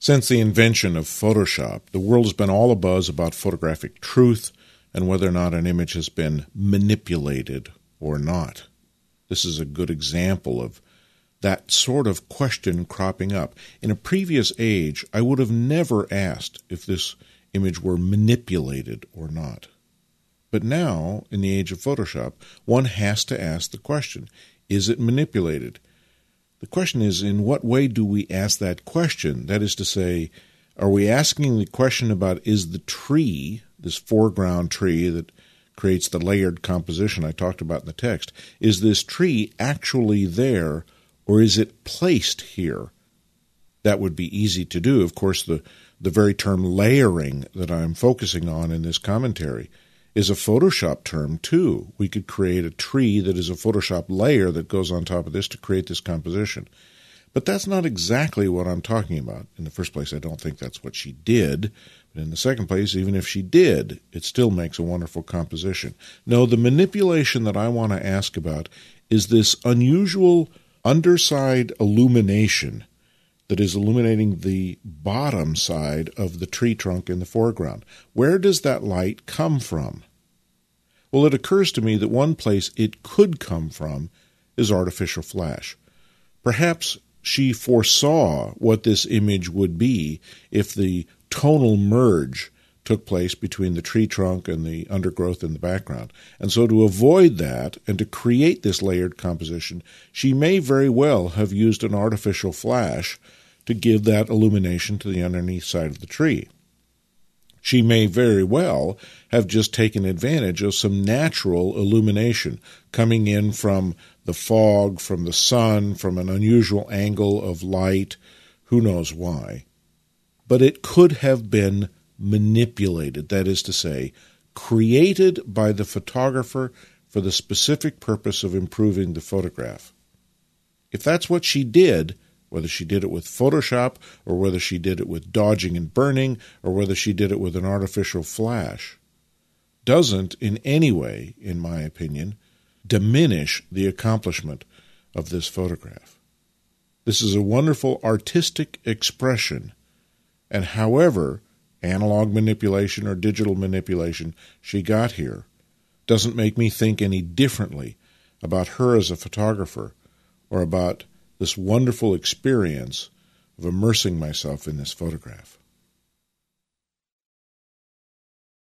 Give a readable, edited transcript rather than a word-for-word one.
Since the invention of Photoshop, the world has been all abuzz about photographic truth and whether or not an image has been manipulated or not. This is a good example of that sort of question cropping up. In a previous age, I would have never asked if this image were manipulated or not. But now, in the age of Photoshop, one has to ask the question, is it manipulated? The question is, in what way do we ask that question? That is to say, are we asking the question about, is the tree, this foreground tree that creates the layered composition I talked about in the text, is this tree actually there, or is it placed here? That would be easy to do. Of course, the very term layering that I'm focusing on in this commentary is a Photoshop term, too. We could create a tree that is a Photoshop layer that goes on top of this to create this composition. But that's not exactly what I'm talking about. In the first place, I don't think that's what she did. But in the second place, even if she did, it still makes a wonderful composition. No, the manipulation that I want to ask about is this unusual underside illumination that is illuminating the bottom side of the tree trunk in the foreground. Where does that light come from? Well, it occurs to me that one place it could come from is artificial flash. Perhaps she foresaw what this image would be if the tonal merge took place between the tree trunk and the undergrowth in the background. And so to avoid that and to create this layered composition, she may very well have used an artificial flash to give that illumination to the underneath side of the tree. She may very well have just taken advantage of some natural illumination coming in from the fog, from the sun, from an unusual angle of light, who knows why. But it could have been manipulated, that is to say, created by the photographer for the specific purpose of improving the photograph. If that's what she did, whether she did it with Photoshop or whether she did it with dodging and burning or whether she did it with an artificial flash, doesn't in any way, in my opinion, diminish the accomplishment of this photograph. This is a wonderful artistic expression, and however analog manipulation or digital manipulation she got here doesn't make me think any differently about her as a photographer or about this wonderful experience of immersing myself in this photograph.